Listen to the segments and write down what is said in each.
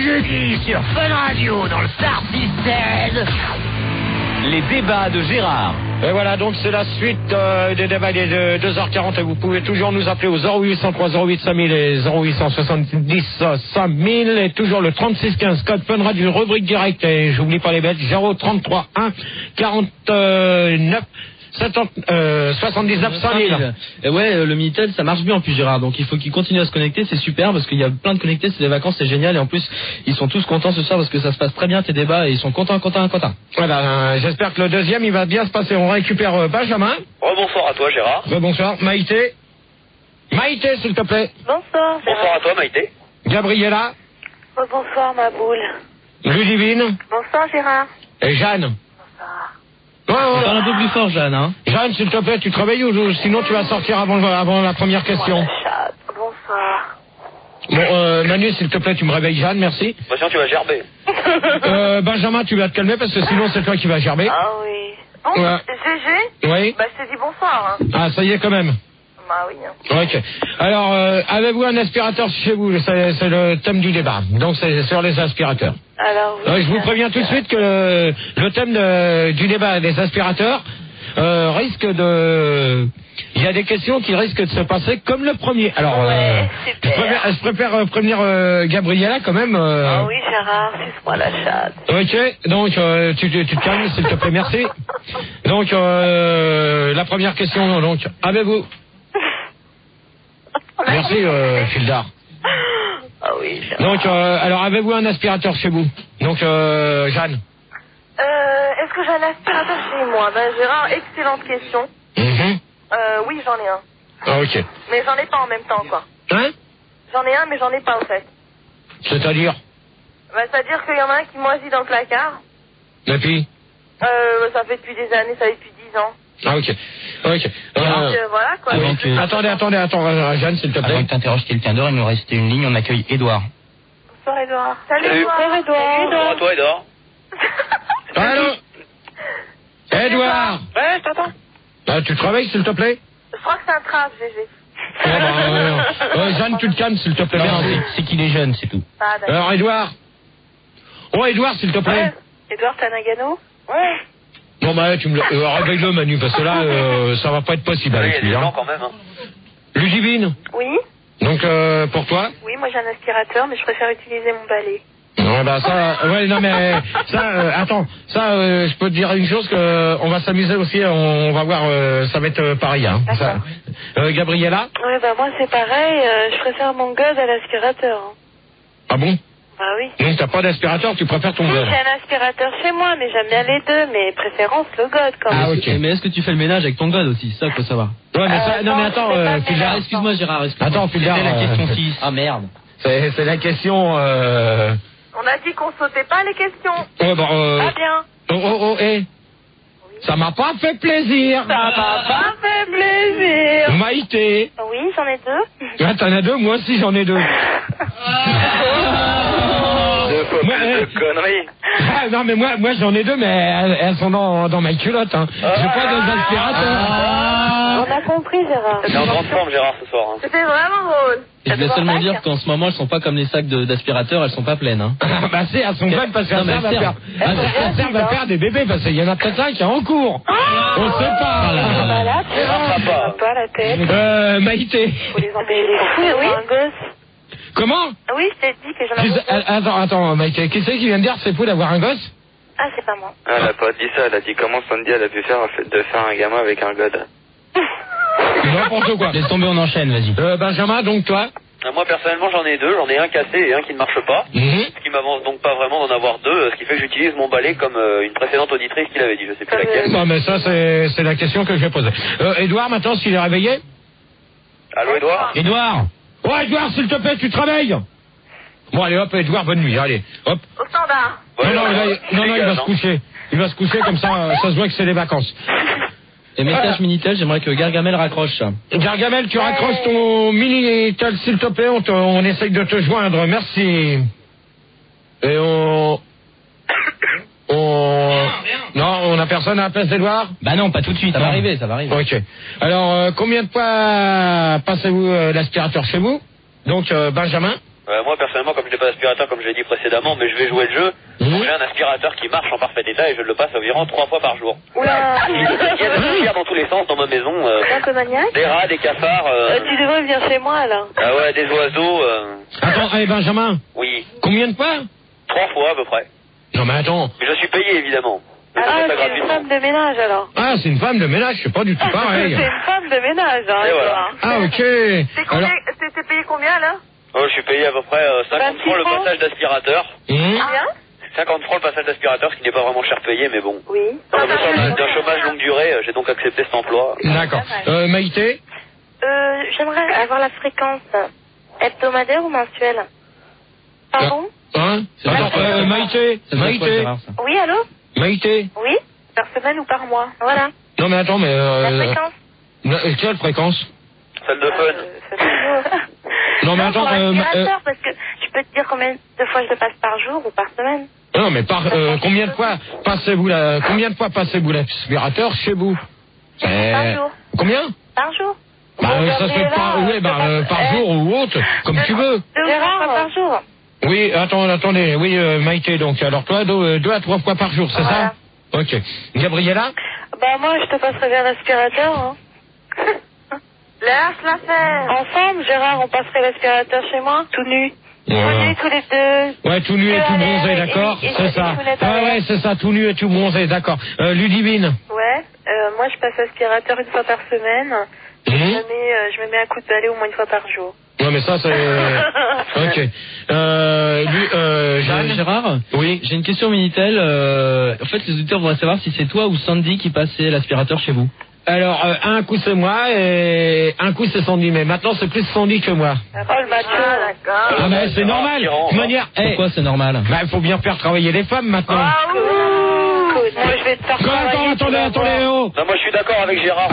jeudi sur Fun Radio dans le Star System. Les débats de Gérard. Et voilà, donc c'est la suite des débats des 2h40 et vous pouvez toujours nous appeler au 0803 08 5000 et 0870 5000 et toujours le 3615 code Fun Radio rubrique direct et j'oublie pas les bêtes 033 1 49 79 5000. Et ouais, le Minitel ça marche bien en plus Gérard, donc il faut qu'il continue à se connecter, c'est super parce qu'il y a plein de connectés, c'est des vacances, c'est génial et en plus ils sont tous contents ce soir parce que ça se passe très bien tes débats et ils sont contents. Voilà, j'espère que le deuxième il va bien se passer. On récupère Benjamin. Bonsoir à toi Gérard. Bonsoir Maïté. Maïté s'il te plaît. Bonsoir. Bonsoir à toi Maïté. Gabriella. Bonsoir ma boule. Ludivine. Bonsoir Gérard. Et Jeanne. Bonsoir. Parle un peu plus fort Jeanne hein. Jeanne s'il te plaît tu te réveilles ou sinon tu vas sortir avant la première question. Bonsoir. Bon Manu s'il te plaît tu me réveilles Jeanne merci. Bah sinon tu vas gerber. Benjamin tu vas te calmer parce que sinon c'est toi qui vas gerber. Ah oui. Bon, Ouais. GG. Oui. Bah je te dis bonsoir. Hein. Ah ça y est quand même. Bah oui. Hein. Ok. Alors avez-vous un aspirateur chez vous? C'est le thème du débat. Donc c'est sur les aspirateurs. Alors oui. Je vous préviens tout de suite que le thème du débat des aspirateurs risque de... Il y a des questions qui risquent de se passer comme le premier. Alors, ouais, je préfère prévenir Gabriella quand même. Ah oui Gérard, suce-moi la chatte. Ok, donc tu te calmes s'il te plaît, merci. Donc la première question, donc avez-vous... Merci Fildar. Ah oui Gérard. Donc alors avez-vous un aspirateur chez vous? Donc Jeanne. Est-ce que j'ai un aspirateur chez moi? Ben Gérard, excellente question. Oui j'en ai un. Ah ok. Mais j'en ai pas en même temps quoi. Hein? J'en ai un mais j'en ai pas en fait. C'est-à-dire? Ben c'est-à-dire qu'il y en a un qui moisit dans le placard. Et puis? Ça fait depuis des années, ça fait depuis 10 ans. Ah ok. Ok. Donc voilà quoi. Attendez, Jeanne, s'il te plaît. Avant que t'interroges quelqu'un d'autre, il nous reste une ligne, on accueille Édouard. Bonsoir Edouard. Salut Salut. Edouard. Bonsoir à toi Edouard. Allô? Edouard. Ouais, je t'entends. Tu travailles, s'il te plaît? Je crois que c'est un trap, GG. Jeanne, tu te calmes, s'il te plaît. Non, Merci. c'est qu'il est jeune, c'est tout. Ah d'accord. Alors, Edouard. Oh, Edouard, s'il te plaît. Edouard, t'as Nagano? Ouais. Bon, bah, tu me réveille-le, Manu, parce que là, ça va pas être possible Il y a avec lui. des gens Hein. quand même. Hein. Ludivine. Oui. Donc, pour toi? Oui, moi j'ai un aspirateur, mais je préfère utiliser mon balai. Ouais, bah ça, ouais, non mais ça, attends, ça, je peux te dire une chose que on va s'amuser aussi, on va voir, ça va être pareil, hein. Ça, Gabriella. Ouais, bah moi c'est pareil, je préfère mon god à l'aspirateur. Hein. Ah bon? Bah oui. Donc t'as pas d'aspirateur, tu préfères ton Oui, god. j'ai un aspirateur chez moi, mais j'aime bien les deux, mais préférence le god quand même. Ah ok. Mais est-ce que tu fais le ménage avec ton god aussi? Ça faut savoir. Ouais, mais ça, non mais attends, Fildar, Excuse-moi Gérard, excuse-moi. attends, Fildar, C'était la question 6. Ah merde. c'est la question. On a dit qu'on sautait pas les questions. Ouais, bon, Ah bien. Ça m'a pas fait plaisir. Ça m'a pas fait plaisir. Maïté. Oui, j'en ai deux. Ah, t'en as deux, moi aussi j'en ai deux. Deux fois plus de conneries. Ah, non mais moi j'en ai deux, mais elles sont dans ma culotte. Hein. J'ai pas d'aspirateur. On a compris Gérard. T'es en grande forme Gérard ce soir. Hein. C'était vraiment drôle. Je voulais seulement dire qu'en ce moment elles sont pas comme les sacs d'aspirateurs, elles sont pas pleines hein. Bah c'est, elles sont bonnes parce qu'elles servent à faire des bébés, parce qu'il y en a peut-être un qui est en cours. On sait pas. Voilà, tu vois, pas la tête. Maïté. Faut les embêter les couilles, oui. Un gosse. Comment? Oui, je t'ai dit que j'en avais. Attends, Maïté, qui c'est qui vient de dire que c'est fou d'avoir un gosse? Ah, c'est pas moi. Elle a pas dit ça, elle a dit comment Sandy elle a pu faire de faire un gamin avec un god. N'importe quoi. Laisse tomber, on enchaîne, vas-y. Benjamin, donc toi? Moi personnellement j'en ai deux, j'en ai un cassé et un qui ne marche pas. Ce qui m'avance donc pas vraiment d'en avoir deux, ce qui fait que j'utilise mon balai comme une précédente auditrice qui l'avait dit, je sais plus laquelle. Non mais ça c'est la question que je vais poser. Edouard, maintenant s'il est réveillé? Allô Edouard? Edouard. Oh Edouard, s'il te plaît, tu travailles? Bon allez hop, Edouard, bonne nuit, allez, hop. Au standard. Ouais, Non, il va se coucher. Il va se coucher comme ça se voit que c'est les vacances. Et message Minitel, j'aimerais que Gargamel raccroche. Gargamel, tu raccroches ton Minitel, s'il te plaît, on essaye de te joindre, merci. Et non, on n'a personne à la place d'Edouard? Bah non, pas tout de suite. Ça va arriver. Ok. Alors, combien de fois passez-vous l'aspirateur chez vous? Donc, Benjamin? Moi, personnellement, comme je n'ai pas d'aspirateur, comme je l'ai dit précédemment, mais je vais jouer le jeu, j'ai un aspirateur qui marche en parfait état et je le passe environ 3 fois par jour. Oula. Il y a des poussières dans tous les sens dans ma maison. Des rats, des cafards. Tu devrais venir chez moi, là. Ah ouais, des oiseaux. Attends, allez, Benjamin. Oui. Combien de fois? 3 fois à peu près. Non, mais attends. Mais je suis payé, évidemment. C'est une femme de ménage, alors. Ah, c'est une femme de ménage, c'est pas du tout pareil. C'est une femme de ménage, hein. Et voilà. Ah, ok. T'es payé combien, là? Oh, je suis payé à peu près 50 francs le passage d'aspirateur. Combien? 50 francs le passage d'aspirateur, ce qui n'est pas vraiment cher payé, mais bon. Oui. Comme je suis d'un chômage longue durée, j'ai donc accepté cet emploi. D'accord. Maïté? J'aimerais avoir la fréquence hebdomadaire ou mensuelle. Pardon? Hein? Attends, Maïté? Maïté? Oui, allô? Maïté? Oui? Par semaine ou par mois? Voilà. Non, mais attends, mais... La fréquence? Quelle fréquence? Salle de fun. Non, mais attends... parce que je peux te dire combien de fois je le passe par jour ou par semaine. Non, mais combien de fois passez-vous l'aspirateur chez vous? Par jour. Combien? Par jour. Ça se fait par jour ou autre, comme tu veux. 2 fois par jour. Oui, attendez, oui, Maïté, donc, alors toi, 2 à 3 fois par jour, c'est ça? Ok. Gabriella? Bah, moi, je te passerai bien l'aspirateur, hein. Lâche l'affaire. Ensemble, Gérard, on passerait l'aspirateur chez moi, tout nu. Tout nu, tous les deux. Ouais, tout nu et tout bronzé, d'accord? C'est ça. Ouais, c'est ça, tout nu et tout bronzé, d'accord. Ludivine? Ouais, moi, je passe l'aspirateur 1 fois par semaine. Je me mets un coup de balai au moins 1 fois par jour. Non, mais ça, c'est... Ok. Jeanne? Gérard? Oui. J'ai une question Minitel. En fait, les auditeurs voudraient savoir si c'est toi ou Sandy qui passait l'aspirateur chez vous. Alors, un coup c'est moi et un coup c'est Sandy, mais maintenant c'est plus Sandy que moi. Oh, le macho. D'accord. Ah, mais c'est normal. De toute manière, pourquoi c'est normal? Bah, il faut bien faire travailler les femmes maintenant. Moi, je vais te faire Attendez, oh. Non, moi je suis d'accord avec Gérard.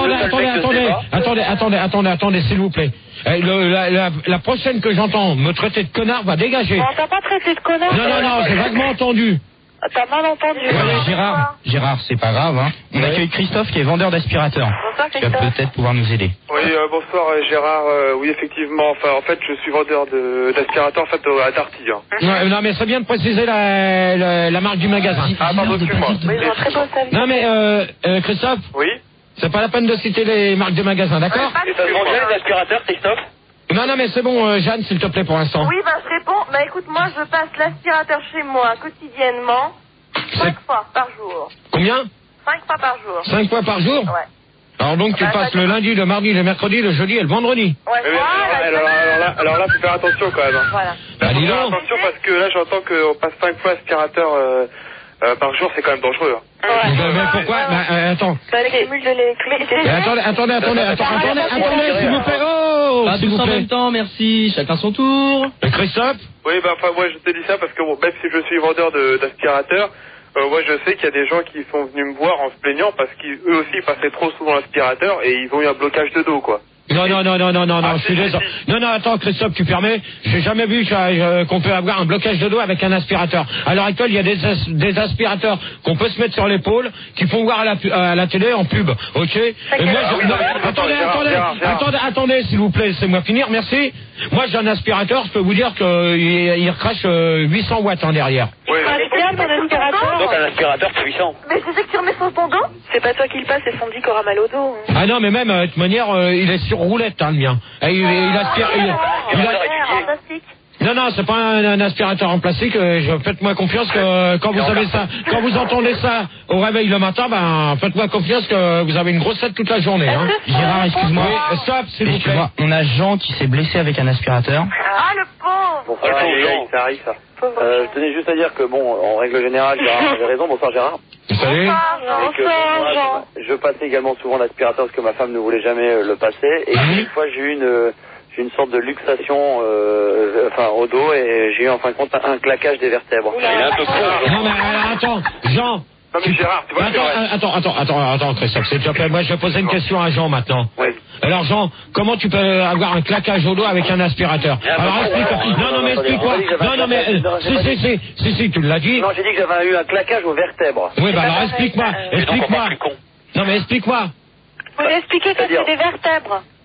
Attendez, s'il vous plaît. La prochaine que j'entends me traiter de connard va dégager. Non, t'as pas traité de connard. Non, j'ai vaguement entendu. T'as mal entendu. Gérard, c'est pas grave, hein. On accueille Christophe qui est vendeur d'aspirateurs. Bonsoir, Qui va Christophe. peut-être pouvoir nous aider. Oui, bonsoir Gérard. Oui, effectivement. Enfin, en fait, je suis vendeur d'aspirateurs en fait à Darty. Hein. Non, mais c'est bien de préciser la marque du magasin. Ah, pardon, excuse-moi. Oui, ils ont très bon service. Non, mais Christophe. Oui. C'est pas la peine de citer les marques de magasins, d'accord? Et ça se vend bien les aspirateurs, Christophe? Non, mais c'est bon, Jeanne, s'il te plaît, pour l'instant. Oui, je réponds. Bah, écoute, moi, je passe l'aspirateur chez moi quotidiennement. 5 fois par jour. Combien? 5 fois par jour. 5 fois par jour? Ouais. Alors donc, tu passes le lundi, le mardi, le mercredi, le jeudi et le vendredi? Ouais, alors là, faut faire attention quand même. Hein. Voilà. Bah, dis donc. Attention parce que là, j'entends qu'on passe 5 fois aspirateur par jour, c'est quand même dangereux. Hein. Mais pourquoi? Attends. Les cumuls de l'électricité. Attendez, s'il vous plaît. Oh, Pas s'il tous vous en plaît. même temps, merci. Chacun son tour. Christophe? Oui, enfin, moi, je te dis ça parce que bon, même si je suis vendeur d'aspirateurs, moi, je sais qu'il y a des gens qui sont venus me voir en se plaignant parce qu'eux aussi passaient trop souvent l'aspirateur et ils ont eu un blocage de dos, quoi. Non, je suis désolé. Non, attends, Christophe, tu permets? J'ai jamais vu qu'on peut avoir un blocage de dos avec un aspirateur. À l'heure actuelle, il y a des aspirateurs qu'on peut se mettre sur l'épaule, qui font voir à la télé en pub, ok? Et moi, attendez, s'il vous plaît, laissez-moi finir, merci. Moi, j'ai un aspirateur, je peux vous dire qu'il recrache 800 watts en derrière. Oui. Donc un aspirateur puissant. Mais c'est ça que tu remets sur ton dos? C'est pas toi qui le passe, c'est Sandy qui aura mal au dos. Ah non, mais même, de toute manière, il est sur roulette, hein, le mien. Et il aspire... Non, c'est pas un aspirateur en plastique. Faites-moi confiance que quand vous avez ça, quand vous entendez ça au réveil le matin, faites-moi confiance que vous avez une grosse tête toute la journée. Hein. Gérard, excuse-moi. Oui, stop, s'il vous plaît. On a Jean qui s'est blessé avec un aspirateur. Ah, le pauvre. Bonsoir, Jean. Ça arrive, ça. Je tenais juste à dire que, bon, en règle générale, Gérard avait raison. Bonsoir, Gérard. Salut. Et que moi, je passais également souvent l'aspirateur parce que ma femme ne voulait jamais le passer. Et une fois, j'ai eu une sorte de luxation au dos et j'ai eu en fin de compte un claquage des vertèbres. Il est un peu con. Non, mais attends, Jean. Non, mais Gérard, tu vois, Attends, Christophe, s'il te plaît. Moi, je vais poser une question à Jean maintenant. Oui. Alors, Jean, comment tu peux avoir un claquage au dos avec un aspirateur? Alors, explique-moi. Non, mais explique-moi. Non, mais si, tu l'as dit. Non, j'ai dit que j'avais eu un claquage aux vertèbres. Oui, alors explique-moi. Non, mais explique-moi. Vous expliquer que c'est des vertèbres.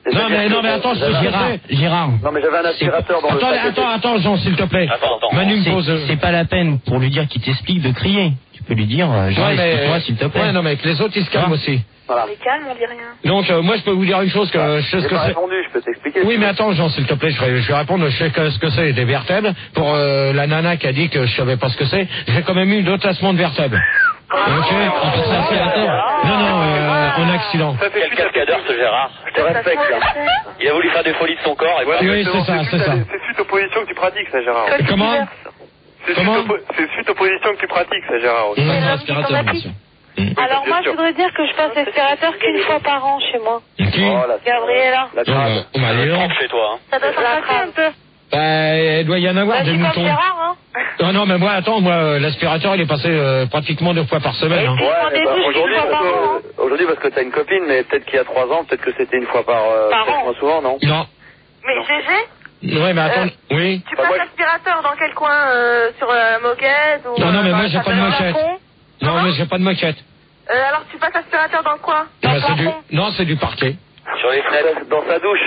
Non mais attends, je te Gérard. Non mais j'avais un aspirateur dans le sac. Attends, Jean, s'il te plaît. Attends. Manu me pose. C'est pas la peine pour lui dire qu'il t'explique de crier. Tu peux lui dire, Jean, explique-moi s'il te plaît. Ouais, non mais que les autres ils se calment aussi. Voilà. On est calme, on dit rien. Donc moi je peux vous dire une chose que je sais ce J'ai que pas c'est. répondu, je peux t'expliquer. Oui mais attends Jean, s'il te plaît, je vais répondre. Je sais ce que c'est des vertèbres. Pour la nana qui a dit que je savais pas ce que c'est, j'ai quand même eu deux tassements de vertèbres. Ok. Non, en accident. Quel cascadeur ce Gérard. Je te respecte là. Il a voulu faire des folies de son corps et voilà. Oui, c'est ça. C'est suite aux positions que tu pratiques, ça, Gérard. Comment? C'est suite aux positions que tu pratiques, ça, Gérard. aussi. Un aspirateur, bien sûr. Alors moi, je voudrais dire que je passe l'aspirateur qu'une fois par an chez moi. Qui? Gabriella. La crade. Chez toi. Ça doit s'en un peu. Il doit y en avoir des Vas-y, moutons. comme Gérard, hein. Non, mais moi, l'aspirateur, il est passé pratiquement 2 fois par semaine. Hein. Ouais, bah, aujourd'hui parce que t'as une copine, mais peut-être qu'il y a 3 ans, peut-être que c'était une fois par an. Moins souvent, non? Non. Mais GG, Ouais, mais attends, oui. tu passes l'aspirateur dans quel coin? Sur la moquette ou Non, mais moi, j'ai pas de moquette. Non, mais j'ai pas de moquette. Alors tu passes l'aspirateur dans quoi? Dans le plafond? Non, c'est du parquet. Sur les fenêtres. Dans sa douche.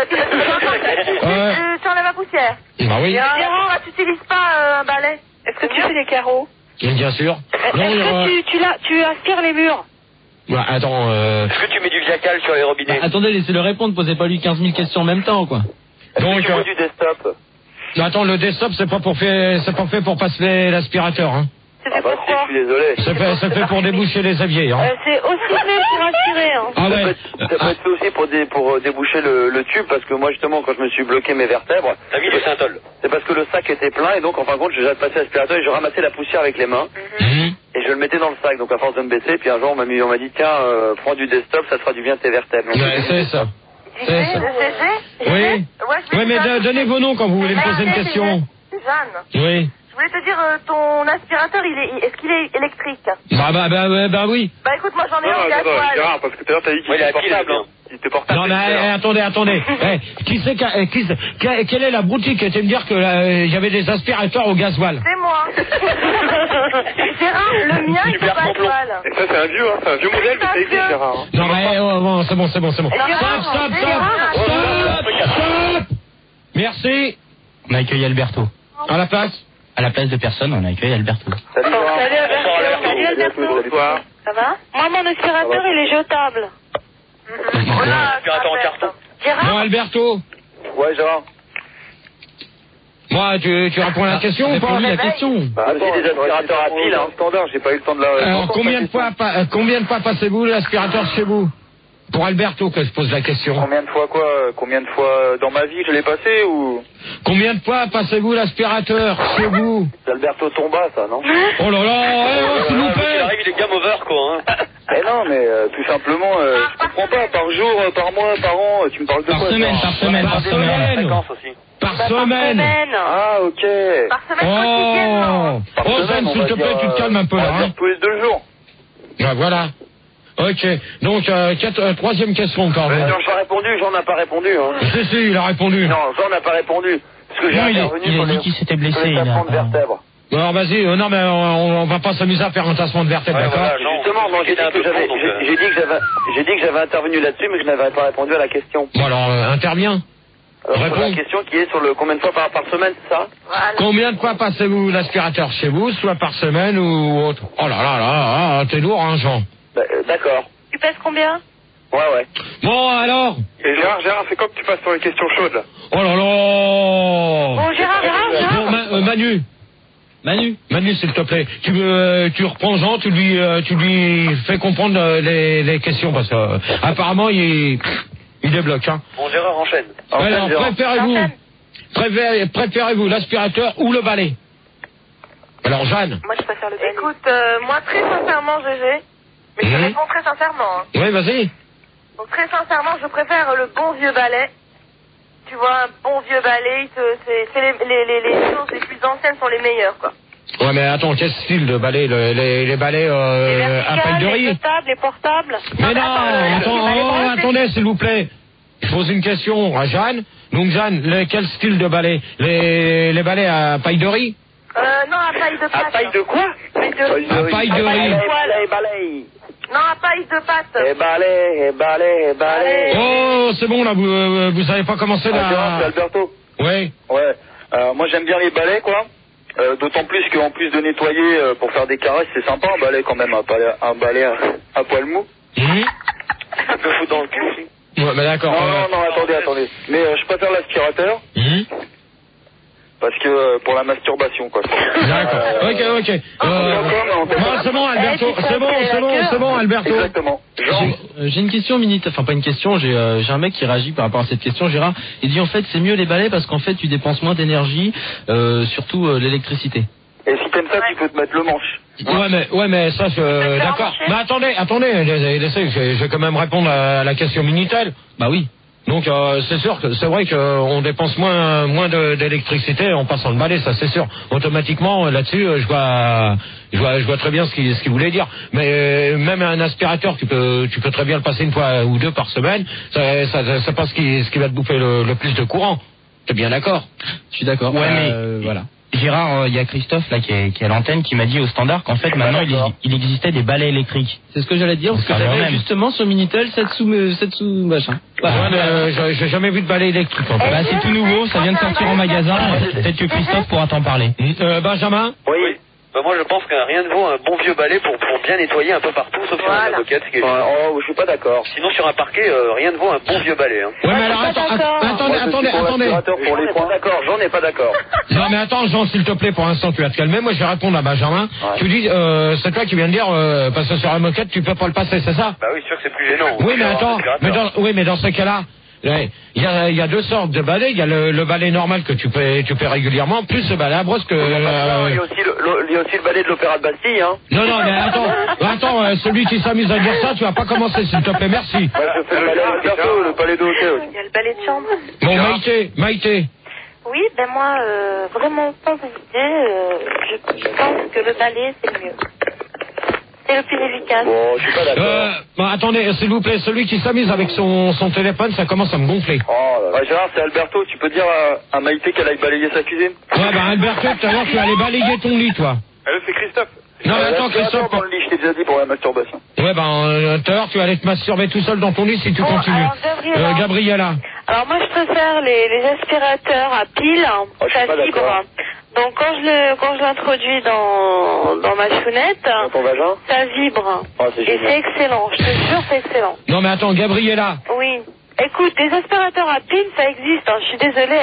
Tu enlèves la poussière. Bah oui. Gérard, tu n'utilises pas un balai? Est-ce que tu fais les carreaux? Bien sûr. Non, Est-ce que tu aspires les murs? Bah, attends, Est-ce que tu mets du Viacal sur les robinets? Attendez, laissez-le répondre, posez pas lui 15 000 questions en même temps, quoi. Donc, tu veux du desktop? Attends, le desktop, c'est pas fait pour passer l'aspirateur, hein. C'est fait pour quoi? Je suis désolé. C'est fait pour déboucher les éviers, hein. C'est aussi fait pour aspirer, hein. Ah ouais. Ça peut être fait aussi pour déboucher le tube, parce que moi, justement, quand je me suis bloqué mes vertèbres, T'as mis du Saint-Ol. c'est parce que le sac était plein, et donc, en fin de compte, j'ai passé l'aspirateur et je ramassais la poussière avec les mains, et je le mettais dans le sac. Donc, à force de me baisser, puis un jour, on m'a dit, tiens, prends du desktop, ça te fera du bien tes vertèbres. Donc, Ouais, c'est ça. C'est ça. Oui. Ouais, mais donnez vos noms quand vous voulez me poser une question. Jeanne, Oui. je voulais te dire, ton aspirateur, est-ce qu'il est électrique? Bah oui. Bah écoute, moi j'en ai Non, un attends, gasoil. Gérard, parce que tout à l'heure, t'as dit qu'il Ouais, il a était pile, portable. hein. Il était portable. Non mais attendez. Quelle est la boutique qui était me dire que il y avait des aspirateurs au gasoil? C'est moi. Gérard, le mien, il faut Super pas complot. gasoil. Et ça, c'est un vieux modèle, mais ça existe, Gérard. hein. Non mais bon, c'est bon. Gérard, Stop. Merci. On a accueilli Alberto. À la place. À la place de personne, on a accueilli Alberto. Salut, Gérard. Salut Alberto. Salut Alberto. Bonsoir. Ça va? Moi, mon aspirateur, il est jetable. Aspirateur en carton. Bon Gérard, Alberto. Ouais, Gérard. Moi, tu réponds à la question ou pas? Réponds-lui la question. Bah, attends, des aspirateurs à pile, hein. Standard, j'ai pas eu le temps de la... Alors combien de fois passez-vous l'aspirateur chez vous? Pour Alberto que je pose la question. Combien de fois quoi? Combien de fois dans ma vie je l'ai passé ou... Combien de fois passez-vous l'aspirateur chez vous? C'est Alberto Tomba, ça, non? Oh là là, s'il vous Il plaît. arrive, il est game over, quoi. Hein. Eh non, mais tout simplement, je comprends pas. Par jour, par mois, par an, tu me parles de Par quoi? semaine, ça par semaine. Fréquence aussi. Par semaine. Ah, ok. Par semaine quotidiennement. Par Oh, semaine, Jeanne, on s'il va te plaît, dire, tu te calmes un peu on va là. dire Hein. tous les 2 jours. Ah, voilà. Ok. Donc, troisième question encore. J'en ai pas répondu, Jean n'a pas répondu. Hein. Si, il a répondu. Non, Jean n'a pas répondu. Parce que j'ai Non, il intervenu a sur dit les- qu'il s'était blessé. sur les Il a tassements de pas- vertèbres. Bon, alors vas-y. Non, mais on va pas s'amuser à faire un tassement de vertèbres, Ouais, d'accord? voilà. Justement, non, j'ai dit que j'avais intervenu là-dessus, mais que je n'avais pas répondu à la question. Bon, alors, interviens. Alors, sur Réponds. la question qui est sur le combien de fois par semaine, c'est ça? Combien de fois passez-vous l'aspirateur chez vous, soit par semaine ou autre? Oh là là, t'es lourd, hein, Jean. D'accord. Tu pèses combien? Ouais. Bon, alors? Et Gérard, c'est quand que tu passes sur les questions chaudes, là? Oh là là! Bon, Gérard. Bon, Manu, s'il te plaît, tu reprends Jean, tu lui fais comprendre les questions parce que apparemment il débloque. Hein. Bon, Gérard enchaîne. Alors Gérard. préférez-vous l'aspirateur ou le balai? Alors Jeanne. Moi, je préfère le balai. Écoute, moi, très sincèrement, GG, mais je réponds très sincèrement. Hein. Oui, vas-y. Donc, très sincèrement, je préfère le bon vieux balai. Tu vois, un bon vieux balai, c'est les choses les plus anciennes sont les meilleures, quoi. Ouais, mais attends, quel style de balai? Les balais à paille de Les riz? jetables, les portables. Mais non, attendez, s'il vous plaît. Je pose une question à Jeanne. Donc Jeanne, quel style de balai? Les balais à paille de riz? Non, à paille de pâte. À paille de quoi? Paille de riz. À paille de riz. Balai. Non, pas is de pâte. Et balai. Oh, c'est bon, là, vous savez pas commencer C'est là. Alberto. Oui. Ouais. Moi, j'aime bien les balais, quoi. D'autant plus qu'en plus de nettoyer pour faire des caresses, c'est sympa un balai quand même, un balai à poil mou. Ça peut foutre dans le cul aussi. Ouais, mais d'accord. Non, attendez. Mais je préfère l'aspirateur. Parce que pour la masturbation, quoi. D'accord. Ok. C'est bon, Alberto. C'est bon, Alberto. Exactement. J'ai une question, Minute. Enfin, pas une question. J'ai un mec qui réagit par rapport à cette question, Gérard. Il dit en fait, c'est mieux les balais parce qu'en fait, tu dépenses moins d'énergie, surtout l'électricité. Et si t'aimes ça, tu peux te mettre le manche. Ouais, mais ça, d'accord. Mais attendez, laissez, je vais quand même répondre à la question Minitel. Bah oui. Donc c'est sûr que c'est vrai qu'on dépense moins d'électricité en passant le balai, ça c'est sûr. Automatiquement là-dessus, je vois très bien ce qu'il voulait dire. Mais même un aspirateur, tu peux très bien le passer une fois ou deux par semaine. C'est pas ce qui va te bouffer le plus de courant. T'es bien d'accord? Je suis d'accord. Ouais, mais voilà. Gérard, il y a Christophe là qui est à l'antenne qui m'a dit au standard qu'en fait maintenant il existait des balais électriques. C'est ce que j'allais dire parce que j'avais justement sur Minitel 7 sous machin. Ouais, mais j'ai jamais vu de balai électrique. En fait. Bah c'est tout nouveau, ça vient de sortir en magasin. Peut-être que Christophe pourra t'en parler. Benjamin? Oui. Bah moi je pense que rien ne vaut un bon vieux balai pour bien nettoyer un peu partout, sauf sur la moquette. Je suis pas d'accord. Sinon sur un parquet, rien ne vaut un bon vieux balai. Hein. Ouais, mais alors attendez. Pour les points d'accord, j'en ai pas d'accord. Non mais attends Jean, s'il te plaît, pour l'instant tu vas te calmer. Moi je vais répondre à Benjamin. Ouais. Tu dis, c'est toi qui viens de dire, parce que sur la moquette tu peux pas le passer, c'est ça? Bah oui, sûr que c'est plus gênant. Oui mais attends, mais dans ce cas-là, il y a deux sortes de balais. Il y a le balai normal que tu fais régulièrement, plus ce balai à brosse que. Il y a aussi le balai de l'Opéra de Bastille, hein. Non, mais attends, celui qui s'amuse à dire ça, tu vas pas commencer, s'il te plaît, merci. Ouais, je fais le balai de hôtel aussi. Il y a le balai de chambre. Bon, Maïté. Oui, ben moi, vraiment, sans hésiter, je pense que le balai, c'est le mieux. C'est le plus efficace. Bon, je suis pas d'accord. Bon, attendez, s'il vous plaît, celui qui s'amuse avec son téléphone, ça commence à me gonfler. Ouais, Gérard, c'est Alberto, tu peux dire à Maïté qu'elle aille balayer sa cuisine? Ouais, Alberto, tout à l'heure, tu allais balayer ton lit, toi. C'est Christophe. Non, mais attends, Christophe. Dans le lit, je t'ai déjà dit pour la masturbation. Ouais, tout à l'heure, tu allais te masturber tout seul dans ton lit si tu continues. Alors, Gabriella. Alors, moi, je préfère les aspirateurs à pile, ça vibre. Donc, quand je l'introduis dans ma chounette, ça vibre. Et c'est excellent, je te jure, c'est excellent. Non, mais attends, Gabriella. Oui. Écoute, des aspirateurs à pile, ça existe, hein, je suis désolée.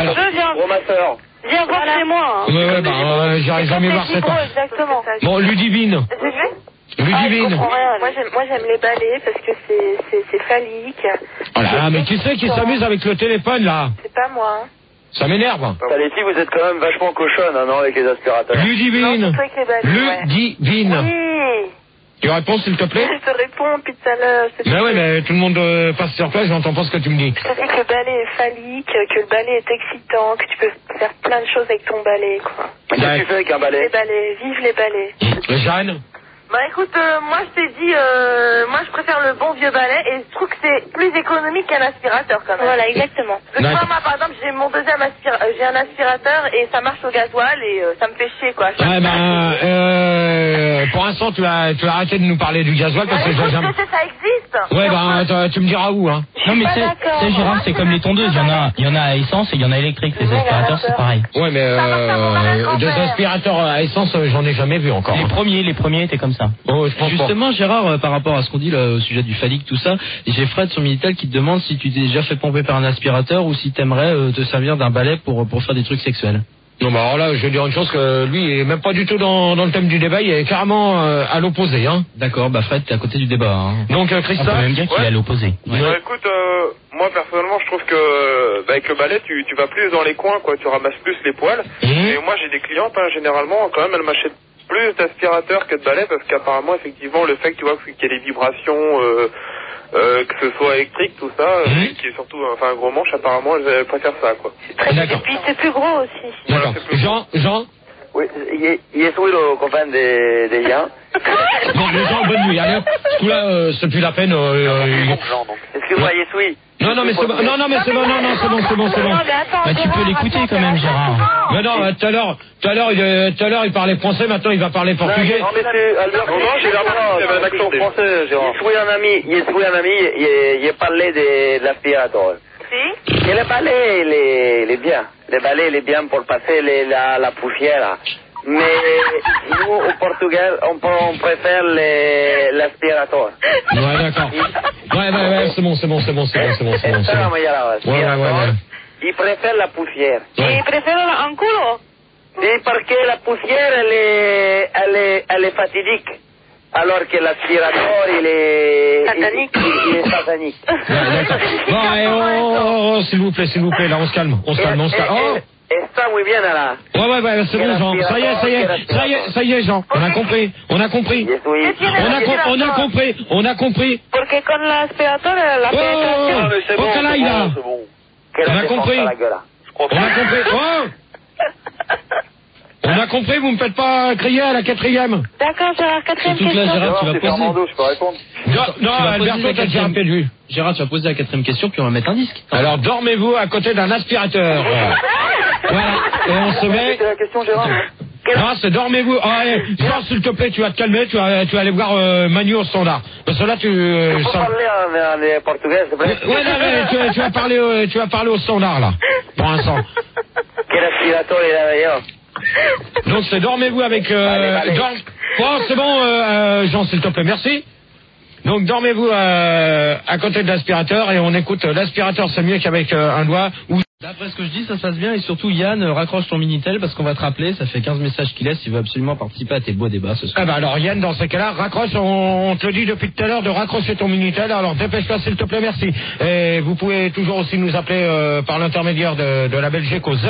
Viens voir chez moi. Hein. Ouais, j'arrive jamais voir cette part. Exactement. Bon, Ludivine. Ludivine. Moi j'aime les balais parce que c'est phallique. Voilà, mais qui c'est qui s'amuse avec le téléphone là? C'est pas moi. Hein. Ça m'énerve. Les filles, vous êtes quand même vachement cochonnes, hein, non, avec les aspirateurs. Ludivine. Ludivine. Oui. Tu réponds s'il te plaît? Je te réponds depuis tout à l'heure. Mais ouais, mais tout le monde passe sur toi, je n'entends pas ce que tu me dis. Je sais que le balai est phallique, que le balai est excitant, que tu peux faire plein de choses avec ton balai, quoi. Qu'est-ce que tu fais avec un balai? Les balais, vive les balais. Jeanne? Bah écoute, moi je t'ai dit, moi je préfère le bon vieux balai et je trouve que c'est plus économique qu'un aspirateur quand même. Voilà, exactement. Parce que moi par exemple j'ai mon deuxième j'ai un aspirateur et ça marche au gasoil et ça me fait chier quoi. Ouais, pour l'instant tu vas arrêter de nous parler du gasoil parce que ça existe. Ouais, tu me diras où hein. Non mais c'est Gérard, c'est comme les tondeuses, il y en a à essence et il y en a électrique, les aspirateurs c'est pareil. Ouais mais des aspirateurs à essence j'en ai jamais vu encore. Les premiers étaient comme ça. Oh, justement Gérard, par rapport à ce qu'on dit là, au sujet du phallique tout ça, j'ai Fred sur Minitel qui te demande si tu t'es déjà fait pomper par un aspirateur ou si t'aimerais te servir d'un balai pour faire des trucs sexuels. Non bah alors là je vais dire une chose que lui il est même pas du tout dans le thème du débat, il est carrément à l'opposé hein. D'accord, bah Fred t'es à côté du débat hein. Donc Christophe, on peut même dire qu'il est à l'opposé. Ouais. Bah, écoute, moi personnellement je trouve que avec le balai tu vas plus dans les coins quoi, tu ramasses plus les poils. Et moi j'ai des clientes généralement quand même elles m'achètent plus d'aspirateurs que de balais parce qu'apparemment effectivement le fait que tu vois qu'il y a des vibrations que ce soit électrique tout ça qui est surtout un gros manche apparemment je préfère ça quoi. Et puis c'est plus gros aussi. D'accord. Jean Oui, y he subido con fan de Jean Bon, les gens, bonne nuit. Allez, tout là, c'est plus la peine. Est-ce que vous voyez, oui? Non, mais c'est bon. Non, mais c'est bon. C'est bon. Bah, tu peux l'écouter quand même, Gérard. Mais non, tout à l'heure, il parlait français, maintenant il va parler portugais. Non, mais c'est Albert. Non, j'ai un accent français, Gérard. J'ai trouvé un ami, il parlait de l'aspirateur. Si? Et le balai, il est bien. Le balai, il est bien pour passer la poussière. Mais nous, au Portugal, on préfère l'aspirateur. Ouais, d'accord. Ouais, c'est bon. Ouais. Il préfère la poussière. Ouais. Il préfère un culo. Et parce que la poussière, elle est fatidique. Alors que l'aspirateur, il est satanique. Il est satanique. Ouais, d'accord. Bon, s'il vous plaît, là, on se calme. Oh. Está muy bien, là. Ouais, c'est bon, Jean. Ça y est, Jean. On a compris. On a compris. Parce que con l'aspirateur, la pénétration. Oh, canaille, là. On a compris. On a compris, vous me faites pas crier à la 4e. D'accord, Gérard, 4e question. Là, Gérard, tu vas poser. Fernando, je peux répondre. Non, Alberto, t'as déjà perdu. Gérard, tu vas poser la 4e question, puis on va mettre un disque. Alors, dormez-vous à côté d'un aspirateur. Voilà. Et on se met... C'était la question, Gérard. Non, c'est dormez-vous. Jean, s'il te plaît, tu vas te calmer, tu vas aller voir Manu au standard. Parce que là, tu peux parler en portugais, s'il te plaît. Ouais, non, mais tu vas parler au standard, là. Pour l'instant. Quel aspirateur il a d'ailleurs? Donc, c'est dormez-vous avec... Bon, c'est bon, Jean, s'il te plaît, merci. Donc, dormez-vous à côté de l'aspirateur et on écoute l'aspirateur, c'est mieux qu'avec un doigt. D'après ce que je dis, ça se passe bien. Et surtout, Yann, raccroche ton Minitel parce qu'on va te rappeler. Ça fait 15 messages qu'il laisse. Il veut absolument participer à tes beaux débats ce soir. Ah bah alors, Yann, dans ces cas-là, raccroche. On te le dit depuis tout à l'heure de raccrocher ton Minitel. Alors, dépêche-toi, s'il te plaît, merci. Et vous pouvez toujours aussi nous appeler par l'intermédiaire de la Belgique au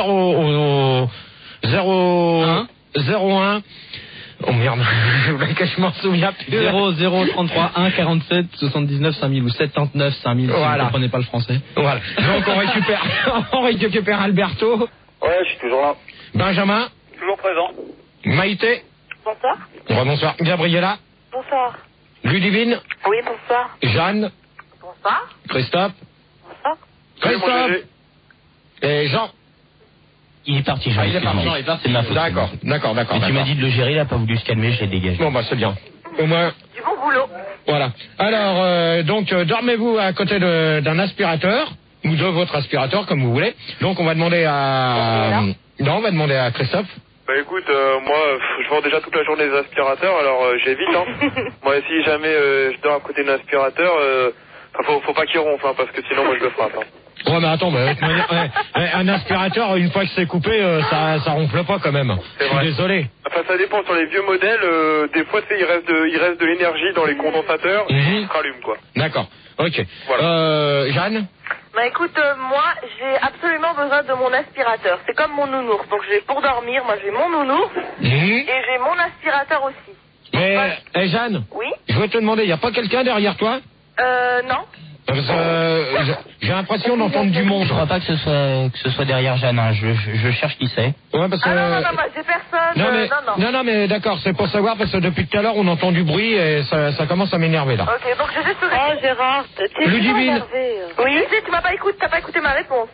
01. Oh merde, je m'en souviens plus. 0033 1 47 79 5000 ou 79 5000 si vous ne comprenez pas le français. Voilà. Donc on récupère Alberto. Ouais, je suis toujours là. Benjamin. Toujours présent. Maïté. Bonsoir. Bonsoir. Gabriella. Bonsoir. Ludivine. Oui, bonsoir. Jeanne. Bonsoir. Christophe. Bonsoir. Christophe. Et Jean. Il est parti, Jean. C'est ma faute. D'accord. Mais tu m'as dit de le gérer, il a pas voulu se calmer, je l'ai dégagé. Bon, bah, c'est bien. Au moins. Du bon boulot. Voilà. Alors, dormez-vous à côté d'un aspirateur, ou de votre aspirateur, comme vous voulez. Donc, on va demander à... Non, on va demander à Christophe. Bah écoute, moi, je vends déjà toute la journée des aspirateurs, alors j'évite, hein. Moi, si jamais je dors à côté d'un aspirateur, faut pas qu'il ronfle, hein, parce que sinon, moi, je le frappe, hein. Ouais, mais attends, un aspirateur, une fois que c'est coupé, ça ronfle pas quand même. Je suis désolé. Enfin, ça dépend. Sur les vieux modèles, des fois, tu sais, il reste de l'énergie dans les condensateurs et ils se rallument, quoi. D'accord. Ok. Voilà. Jeanne? Bah écoute, moi, j'ai absolument besoin de mon aspirateur. C'est comme mon nounours. Donc, pour dormir, moi, j'ai mon nounours et j'ai mon aspirateur aussi. Mais, Jeanne? Oui? Je veux te demander, y a pas quelqu'un derrière toi? Non. J'ai l'impression d'entendre du monde. Je crois pas que ce soit derrière Jeanne, hein. Je cherche qui c'est. Ouais, parce que... non, moi j'ai personne. Non, mais d'accord, c'est pour savoir parce que depuis tout à l'heure on entend du bruit et ça commence à m'énerver là. Ok, donc je vais juste... Oh Gérard, t'es Ludivine. Oui, t'as pas écouté ma réponse.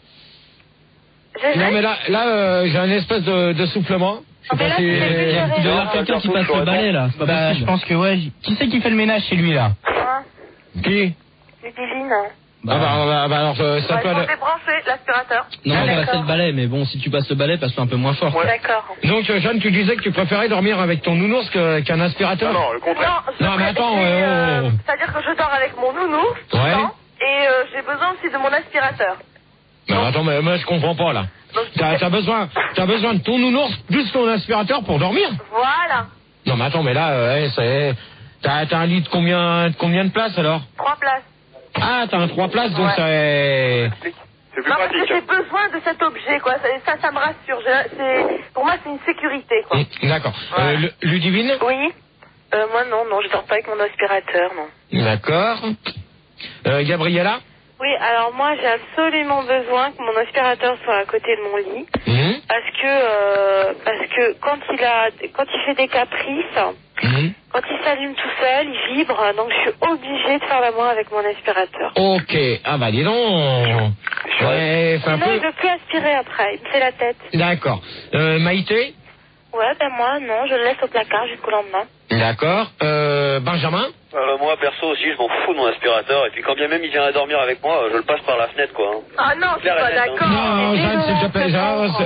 Non mais là j'ai un espèce de soufflement. Je sais pas si... Il doit y avoir quelqu'un qui passe le balai là. Bah, je pense que ouais. Qui c'est qui fait le ménage chez lui là? Qui? Ludivine. Alors ça peut... Il faut débrancher l'aspirateur. Non, on va passer le balai, mais bon, si tu passes le balai, passe-le un peu moins fort. Ouais. D'accord. Donc Jeanne, tu disais que tu préférais dormir avec ton nounours qu'un aspirateur? Non, le contraire. Non, mais attends... C'est-à-dire que je dors avec mon nounours tout le temps, et j'ai besoin aussi de mon aspirateur. Non, attends, mais moi je comprends pas là. T'as besoin de ton nounours plus ton aspirateur pour dormir? Voilà. Non, mais attends, mais là, t'as un lit de combien de places alors? 3 places. Ah, t'as un 3 places, donc c'est plus non, pratique. Parce que j'ai besoin de cet objet, quoi. Ça me rassure. Pour moi, c'est une sécurité, quoi. D'accord. Ludivine? Oui. Moi, non, je dors pas avec mon aspirateur, non. D'accord. Gabriella? Oui. Oui, alors moi j'ai absolument besoin que mon aspirateur soit à côté de mon lit. Parce que quand il fait des caprices, quand il s'allume tout seul, il vibre, donc je suis obligée de faire l'amour avec mon aspirateur. Ok, ah bah dis donc. Ouais, sinon il veut plus aspirer après, il me fait la tête. D'accord. Maïté? Ouais, ben moi non, je le laisse au placard jusqu'au lendemain. D'accord. Benjamin? Moi, perso aussi, je m'en fous de mon aspirateur. Et puis quand bien même il vient à dormir avec moi, je le passe par la fenêtre, quoi. Ah non, je suis pas d'accord. Non, Jeanne, s'il te plaît,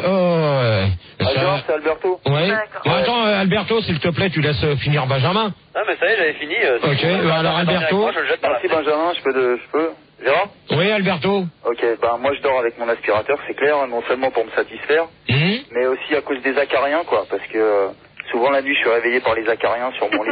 c'est Alberto. Oui. Attends, Alberto, s'il te plaît, tu laisses finir Benjamin. Ah, mais ça y est, j'avais fini. Ok, alors Alberto. Moi, je le jette par la fenêtre. Benjamin, je peux. Gérard? Oui, Alberto. Ok, moi je dors avec mon aspirateur, c'est clair, non seulement pour me satisfaire, mais aussi à cause des acariens, quoi, parce que souvent la nuit je suis réveillé par les acariens sur mon lit.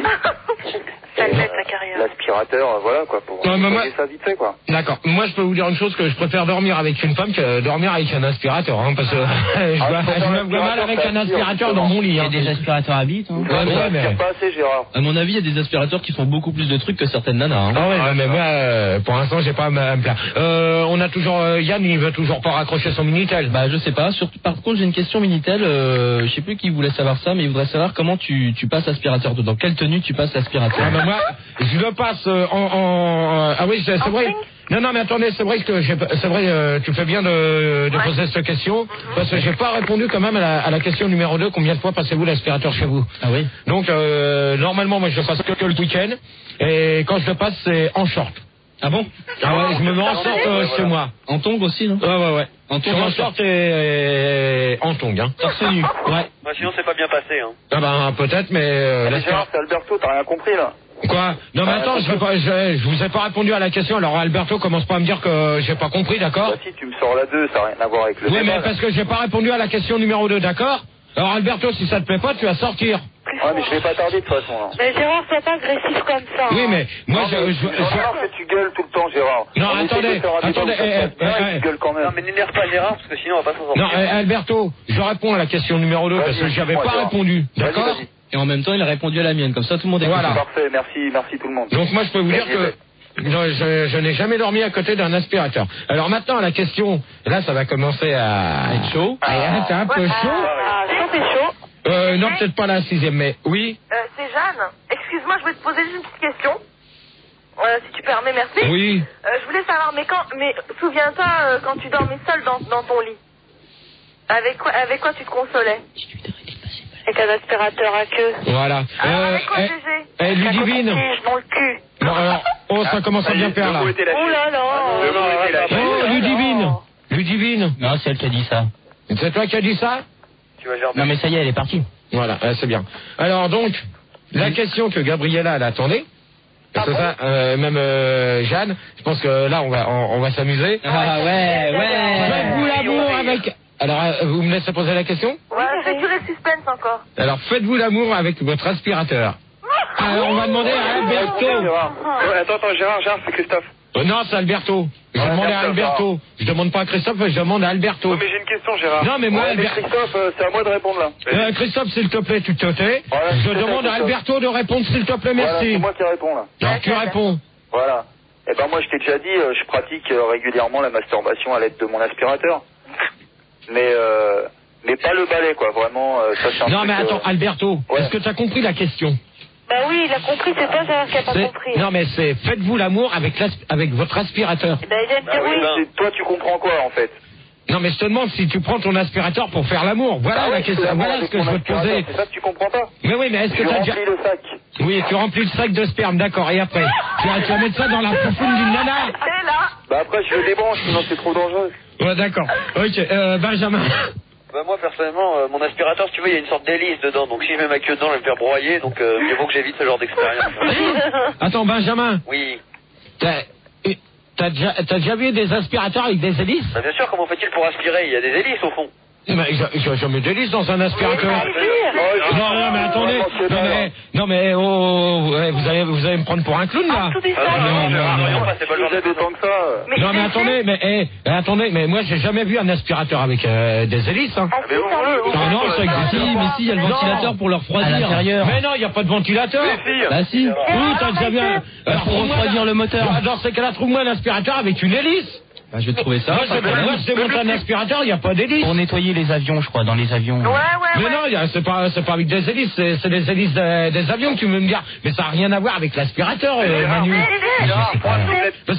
L'aspirateur, voilà, quoi, pour nettoyer ça vite fait, quoi. D'accord. Moi, je peux vous dire une chose, que je préfère dormir avec une femme que dormir avec un aspirateur, hein, parce que je me vois mal avec un aspirateur dans mon lit. Il y a des aspirateurs à bite. Hein. Ouais, pas assez, Gérard. À mon avis, il y a des aspirateurs qui font beaucoup plus de trucs que certaines nanas. Hein. Ah ouais, mais moi, pour l'instant, j'ai pas à me plaindre. On a toujours Yann, il veut toujours pas raccrocher son Minitel. Bah, je sais pas. Par contre, j'ai une question Minitel. Je sais plus qui voulait savoir ça, mais il voudrait savoir comment tu passes l'aspirateur. Dans quelle tenue tu passes l'aspirateur? Ah, moi, je le passe ah oui, c'est vrai. Non, mais attendez, c'est vrai que tu fais bien de poser cette question, parce que j'ai pas répondu quand même à la question numéro 2, combien de fois passez-vous l'aspirateur chez vous? Ah oui. Donc, normalement, moi, je le passe que le week-end, et quand je le passe, c'est en short. Ah bon? Ah ouais, je me mets en short chez moi. En tongs aussi, non? Ouais. En short et en tongs, hein. Torse nu. Ouais. Bah, sinon, c'est pas bien passé, hein. Ah ben, peut-être, mais Gérard, c'est Alberto, t'as rien compris, là? Quoi? Non mais attends, je vous ai pas répondu à la question, alors Alberto commence pas à me dire que j'ai pas compris, d'accord? Bah si, tu me sors la 2, ça n'a rien à voir avec le Oui, débat, mais parce que j'ai pas répondu à la question numéro 2, d'accord? Alors Alberto, si ça te plaît pas, tu vas sortir. Ouais, mais je vais pas tarder de toute façon, là. Mais Gérard, sois pas agressif comme ça. Oui, mais moi Gérard, tu gueules tout le temps, Gérard. Non, attendez. Tu gueules quand même. Non, mais n'énerve pas Gérard, parce que sinon on va pas s'en sortir. Non, Alberto, je réponds à la question numéro 2, parce que j'y avais pas répondu, d'accord? Et en même temps, il a répondu à la mienne, comme ça tout le monde est voilà. Parfait, merci tout le monde. Donc moi, je peux vous dire que je n'ai jamais dormi à côté d'un aspirateur. Alors maintenant, la question, là, ça va commencer à être chaud. C'est un peu chaud. C'est chaud. Non, peut-être pas la 6e, mais oui. C'est Jeanne. Excuse-moi, je vais te poser juste une petite question. Si tu permets, merci. Oui. Je voulais savoir, mais souviens-toi quand tu dormais seul dans ton lit. Avec quoi tu te consolais? Avec un aspirateur à queue. Voilà. Avec quoi, GG? Ludivine. Dans le cul. Non, alors, ça commence à bien faire là. Oh là là. Oh, Ludivine. Non, c'est elle qui a dit ça. C'est toi qui as dit ça? Non, mais ça y est, elle est partie. Voilà, c'est bien. Alors donc, la question que Gabriella elle attendait, c'est ça, même Jeanne, je pense que là on va s'amuser. Ah ouais. Faites-vous l'amour avec... Alors, vous me laissez poser la question? Ouais, fais durer le suspense encore. Alors, faites-vous l'amour avec votre aspirateur? Alors, on va demander à Alberto. Attends, Gérard, c'est Christophe. Non, c'est Alberto. Je demande à Alberto. Je demande pas à Christophe, je demande à Alberto. Oui, mais j'ai une question, Gérard. Non, mais moi, Christophe, c'est à moi de répondre là. Christophe, s'il te plaît, tu te tais. Voilà, je demande à Alberto de répondre, s'il te plaît, merci. Voilà, c'est moi qui réponds là. Alors, tu réponds. Voilà. Eh ben moi, je t'ai déjà dit, je pratique régulièrement la masturbation à l'aide de mon aspirateur. Mais pas le balai, quoi. Vraiment, ça c'est un Non, truc, mais attends, Alberto, est-ce que tu as compris la question? Bah oui, il a compris, c'est toi, Gérard, qui a pas compris. Non, mais c'est faites-vous l'amour avec votre aspirateur. Ben, il vient de dire oui. Toi, tu comprends quoi, en fait? Non, mais je te demande si tu prends ton aspirateur pour faire l'amour. Voilà la question. Voilà ce que je veux te poser. C'est ça que tu comprends pas? Mais oui, mais est-ce que tu as déjà... remplis le sac. Oui, tu remplis le sac de sperme, d'accord. Et après, tu vas mettre ça dans la poufoune d'une nana. C'est là. Bah après, je le débranche, sinon c'est trop dangereux. Ouais, d'accord. Ok, Benjamin. Bah moi personnellement, mon aspirateur, si tu veux, il y a une sorte d'hélice dedans, donc si je mets ma queue dedans, je vais me faire broyer, donc mieux vaut que j'évite ce genre d'expérience. Attends, Benjamin. Oui. T'as déjà vu des aspirateurs avec des hélices? Bah bien sûr, comment fait-il pour aspirer? Il y a des hélices au fond. Mais j'ai jamais d'hélice dans un aspirateur. Non, mais attendez. Non, mais vous avez vous allez me prendre pour un clown, là? Tout dit ça. Non, c'est pas le genre de temps que ça. Non, mais attendez, mais moi, j'ai jamais vu un aspirateur avec des hélices, hein. Non, ça existe. Mais si, il y a le ventilateur pour leur refroidir. À l'intérieur. Mais non, il n'y a pas de ventilateur. Bah si. Oui, t'as déjà vu un... Pour refroidir le moteur. Dans ces cas-là, trouve-moi un aspirateur avec une hélice. Bah, je vais trouver ça. Moi, je démonte un aspirateur, il n'y a pas d'hélice. Pour nettoyer les avions, je crois, dans les avions. Mais non, c'est pas avec des hélices, c'est des hélices des avions que tu veux me dire. Mais ça n'a rien à voir avec l'aspirateur, Manu. Parce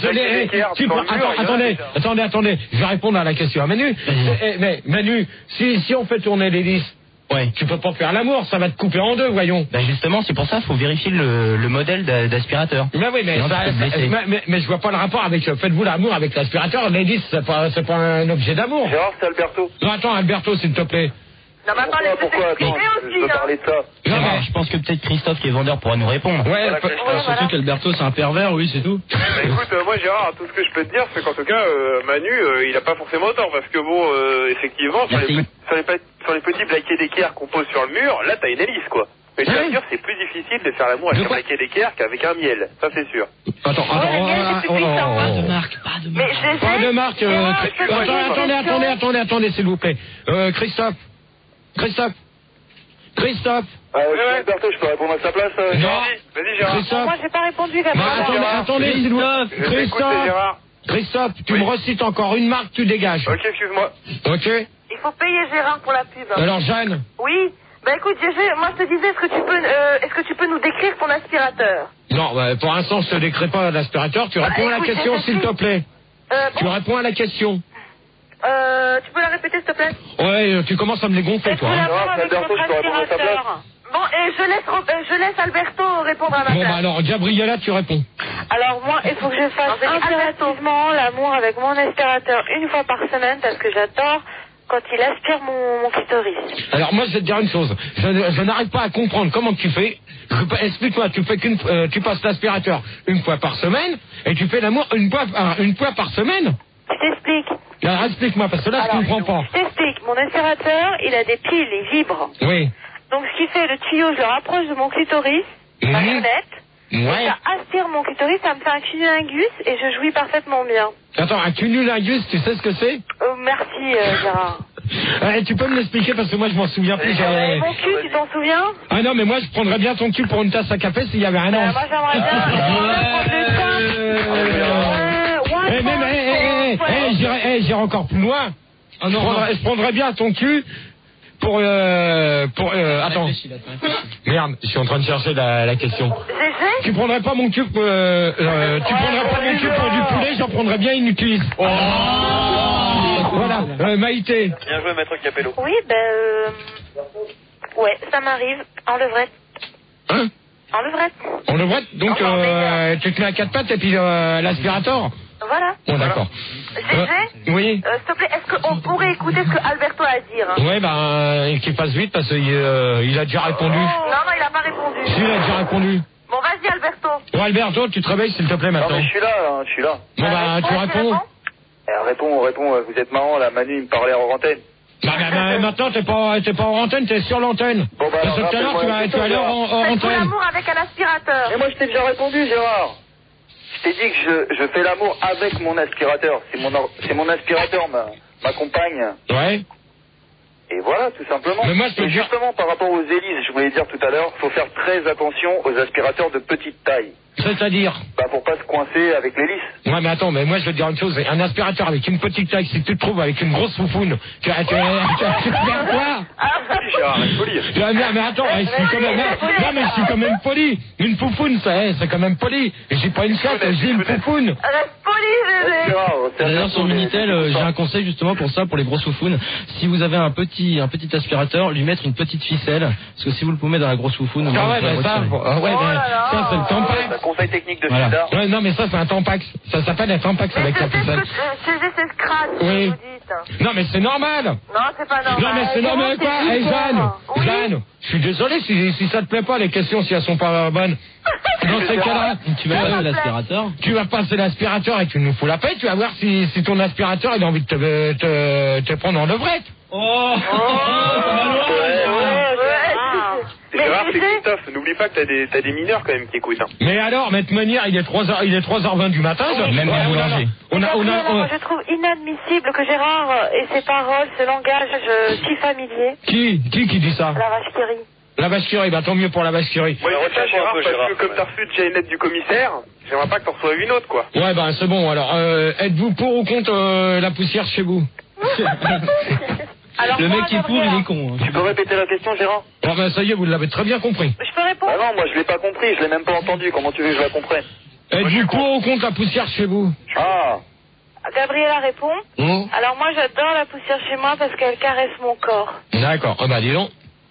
que attendez, je vais répondre à la question à Manu. Mais Manu, si on fait tourner l'hélice, ouais, tu peux pas faire l'amour, ça va te couper en deux, voyons. Ben justement, c'est pour ça, faut vérifier le modèle d'aspirateur. Mais oui, mais je vois pas le rapport avec faites-vous l'amour avec l'aspirateur. L'hélice, c'est pas un objet d'amour. Gérard, c'est Alberto. Non, attends, Alberto, s'il te plaît. Non, mais attends, Je veux parler de ça. Non, mais je pense que peut-être Christophe qui est vendeur pourra nous répondre. Ouais, Surtout qu'Alberto, c'est un pervers, oui, c'est tout. Bah, écoute, moi Gérard, tout ce que je peux te dire, c'est qu'en tout cas, Manu, il a pas forcément tort, parce que bon, effectivement, sur les petits plaquets d'équerre qu'on pose sur le mur, là t'as une hélice, quoi. Mais je t'assure, c'est plus difficile de faire l'amour avec un plaquet d'équerre qu'avec un miel, ça c'est sûr. Pas de marque. Pas de marque. Attendez, s'il vous plaît. Christophe. Alberto, je peux répondre à sa place. Non. Vas-y Gérard. Christophe. Moi, j'ai pas répondu quand même. Attendez, s'il vous plaît. Christophe, tu me recites encore une marque, tu dégages. Ok, excuse-moi. Ok. Il faut payer Gérard pour la pub. Alors, Jeanne. Oui. Bah écoute, GG, moi je te disais, est-ce que tu peux nous décrire ton aspirateur? Non, pour l'instant, je te décris pas l'aspirateur. Tu réponds à la question, s'il te plaît. Tu réponds à la question. Tu peux la répéter, s'il te plaît? Ouais, tu commences à me les gonfler, toi. Alberto, je peux répondre à sa place. Bon, et je laisse Alberto répondre à ma place. Bon, bah alors, Gabriella, tu réponds. Alors moi, il faut que je fasse impérativement l'amour avec mon aspirateur une fois par semaine parce que j'adore quand il aspire mon clitoris. Alors moi, je vais te dire une chose. Je n'arrive pas à comprendre comment tu fais. Explique-moi, tu passes l'aspirateur une fois par semaine et tu fais l'amour une fois par semaine. Je t'explique. Alors, explique-moi, parce que là, je comprends pas. Je t'explique. Mon aspirateur, il a des piles, il vibre. Oui. Donc, ce qui fait, le tuyau, je le rapproche de mon clitoris, ma lunette. Ouais. Ça aspire mon clitoris, ça me fait un cunnilingus et je jouis parfaitement bien. Attends, un cunnilingus, tu sais ce que c'est? Merci, Gérard. Tu peux me l'expliquer parce que moi, je m'en souviens plus. Mon cul, tu t'en souviens? Ah non, mais moi, je prendrais bien ton cul pour une tasse à café s'il y avait un an. Moi, j'aimerais bien prendre le temps. J'irai encore plus loin. Je prendrais bien ton cul pour attends. Merde, je suis en train de chercher la question. Tu prendrais pas mon cul pour du poulet, j'en prendrais bien une cuisse. Voilà, Maïté. Bien joué, maître Capello. Oui, ouais, ça m'arrive en levrette. Hein? En levrette. En levrette. Donc tu te mets à quatre pattes et puis l'aspirateur. Voilà. Bon, d'accord. GG, oui. S'il te plaît, est-ce qu'on pourrait écouter ce que Alberto a à dire? Oui, qu'il fasse vite parce qu'il a déjà répondu. Non, il a pas répondu. Si, il a déjà répondu. Bon, vas-y, Alberto. Bon, Alberto, tu te réveilles, s'il te plaît, maintenant. Non, mais je suis là. Bon, tu réponds. Réponds, vous êtes marrant, là, Manu, il me parlait en antenne. Maintenant, t'es pas en antenne, t'es sur l'antenne. Bon, parce que tout à l'heure, tu vas aller en antenne. Fais l'amour avec un aspirateur. Et moi, je t'ai déjà répondu, Gérard. Je t'ai dit que je fais l'amour avec mon aspirateur. C'est mon aspirateur, ma compagne. Ouais. Et voilà, tout simplement. Mais moi, et justement, par rapport aux hélices, je voulais dire tout à l'heure, faut faire très attention aux aspirateurs de petite taille. C'est-à-dire? Pour pas se coincer avec l'hélice. Ouais, mais attends, mais moi je veux te dire une chose, un aspirateur avec une petite taille, si tu te trouves avec une grosse foufoune, tu vas faire quoi? Mais attends, je suis quand même poli. Une foufoune, c'est quand même poli. Et j'ai pas une chatte, j'ai une foufoune. Reste poli, bébé. D'ailleurs, sur Minitel, j'ai un conseil justement pour ça, pour les grosses foufounes. Si vous avez un petit aspirateur, lui mettre une petite ficelle, parce que si vous le pouvez dans la grosse foufoune, ça c'est le Tampax. Conseil technique de César. Ouais, non, mais ça c'est un Tampax. Ça s'appelle un Tampax avec la ficelle. C'est Scratch, oui. vous dites. Non, mais c'est normal. Non, c'est pas normal. Non, mais c'est normal quoi. Hey, Jeanne, je suis désolé si ça te plaît pas les questions, si elles sont pas bonnes. Dans ces cas-là, tu vas passer l'aspirateur. Tu vas passer l'aspirateur et tu nous fous la paix. Tu vas voir si ton aspirateur il a envie de te prendre en levrette. Mais puis Christophe, n'oublie pas que t'as des mineurs quand même qui écoutent. Hein. Mais alors, Maître Meunier, il est 3h20 du matin. Même pas boulanger. Je trouve inadmissible que Gérard et ses paroles, ce langage si familier. Qui dit ça? La vache qui rit. La vache qui rit, bah tant mieux pour la vache qui rit. Ouais, c'est ça, Gérard, parce que comme t'as reçu déjà une lettre du commissaire, j'aimerais pas que t'en reçoives une autre, quoi. Ouais, bah c'est bon, alors, êtes-vous pour ou contre la poussière chez vous? Alors, le moi, mec qui est pour, il est con. Hein. Tu peux répéter la question, Gérard? Ah ben ça y est, vous l'avez très bien compris. Je peux répondre? Ah non, moi je l'ai pas compris, je l'ai même pas entendu. Comment tu veux que je la comprenne? Êtes-vous pour ou contre la poussière chez vous? Ah. Gabriella répond. Alors moi j'adore la poussière chez moi parce qu'elle caresse mon corps. D'accord, ah bah dis donc.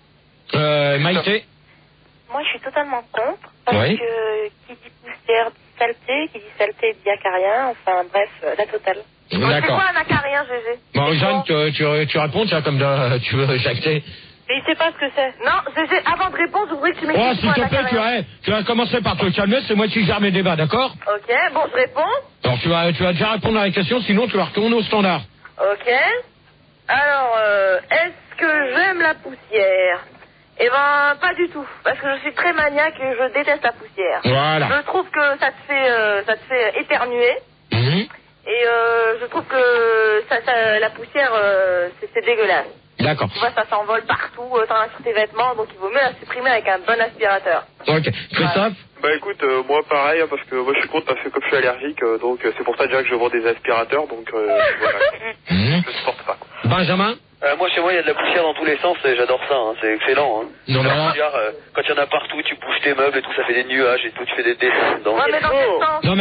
Maïté? Moi je suis totalement contre parce Oui. que qui dit poussière dit saleté, qui dit saleté dit acarien, enfin bref, la totale. C'est D'accord. quoi un acarien, GG? Bon, Jeanne, tu réponds, tiens, comme tu veux jacter. Mais il sait pas ce que c'est. Non, GG, avant de répondre, je voudrais que tu m'expliques. Oh, s'il te plaît, tu vas commencer par te calmer, c'est moi qui gère mes débats, d'accord? Ok, bon, je réponds. Alors tu vas déjà répondre à la question, sinon tu vas retourner au standard. Ok. Alors, est-ce que j'aime la poussière? Eh ben, pas du tout, parce que je suis très maniaque et je déteste la poussière. Voilà. Je trouve que ça te fait éternuer. Et je trouve que la poussière, c'est dégueulasse. D'accord. Tu vois, ça s'envole partout, sur tes vêtements, donc il vaut mieux la supprimer avec un bon aspirateur. Ok. Christophe? Bah écoute, moi pareil, parce que moi je suis contre parce que comme je suis allergique, donc c'est pour ça déjà que je vends des aspirateurs, donc voilà. Je supporte pas. Benjamin? Moi chez moi il y a de la poussière dans tous les sens et j'adore ça, hein. C'est excellent. Hein. Non, mais là... poussière, quand il y en a partout, tu bouges tes meubles et tout, ça fait des nuages et tout, tu fais des dessins. Ouais, mais dans quel sens? Non mais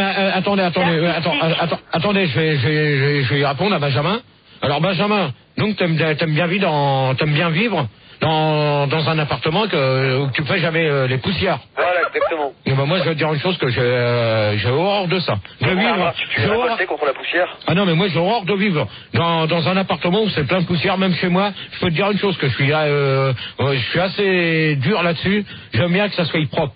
attendez, je vais y répondre à Benjamin. Alors Benjamin, donc t'aimes bien vivre dans un appartement où tu fais jamais les poussières. Voilà, exactement. Et ben moi je vais te dire une chose que j'ai horreur de ça. De vivre. Tu es révolté contre la poussière? Ah non mais moi j'ai horreur de vivre dans un appartement où c'est plein de poussière, même chez moi. Je peux te dire une chose que je suis assez dur là-dessus. J'aime bien que ça soit propre.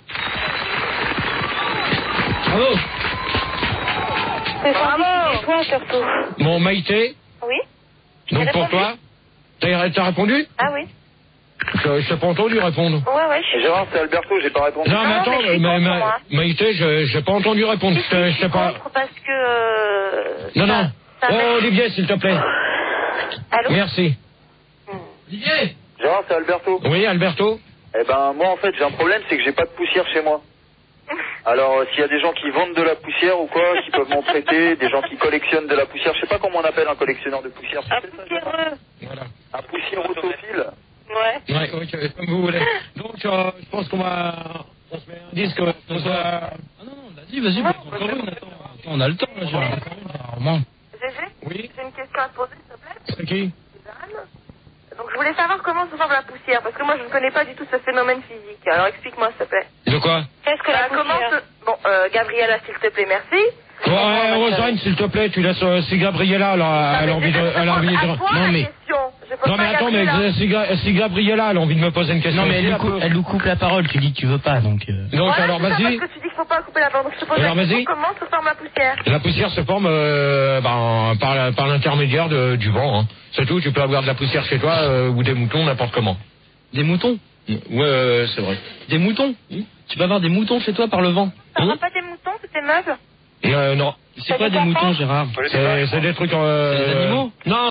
Bravo. C'est bravo. Toi surtout. Mon Maïté. Oui. Donc pour toi, t'as répondu? Ah oui. Je t'ai pas entendu répondre. Ouais, Gérard, c'est Alberto, j'ai pas répondu. Non, mais attends, Maïté, j'ai pas entendu répondre. Je sais pas. Parce que. Non. Oh, Olivier, s'il te plaît. Allô? Merci. Olivier! Gérard, c'est Alberto. Oui, Alberto? Eh ben, moi en fait, j'ai un problème, c'est que j'ai pas de poussière chez moi. Alors, s'il y a des gens qui vendent de la poussière ou quoi, qui peuvent m'en prêter, des gens qui collectionnent de la poussière, je sais pas comment on appelle un collectionneur de poussière. Un poussiéreux. Voilà. Un poussiérotophile. Ouais. Ouais, ok, comme vous voulez. Donc, je pense qu'on se met un disque. Ah non, vas-y, encore une, attends. On a le temps, là, Gérard. GG? Oui. J'ai une question à te poser, s'il te plaît. C'est qui? Donc je voulais savoir comment se forme la poussière, parce que moi je ne connais pas du tout ce phénomène physique. Alors explique-moi s'il te plaît. De quoi? Qu'est-ce que la poussière? Bon, Gabriella, s'il te plaît, merci. Ouais, Rosane, s'il te plaît, tu laisses si Gabriella elle a envie de. Non mais. Non mais attends, mais si Gabriella elle a envie de me poser une question. Non mais elle nous coupe la parole, tu dis que tu veux pas, donc... Donc ouais, alors vas-y. Parce que tu dis qu'il faut pas couper la parole, donc je te pose alors, la question, vas-y. comment se forme la poussière? La poussière se forme par l'intermédiaire du vent. Hein. C'est tout, tu peux avoir de la poussière chez toi ou des moutons, n'importe comment. Des moutons? Ouais, c'est vrai. Des moutons? Tu peux avoir des moutons chez toi par le vent? T'auras pas des moutons, c'est tes meubles? Non. C'est quoi des moutons, Gérard? C'est des trucs... C'est des animaux? Non.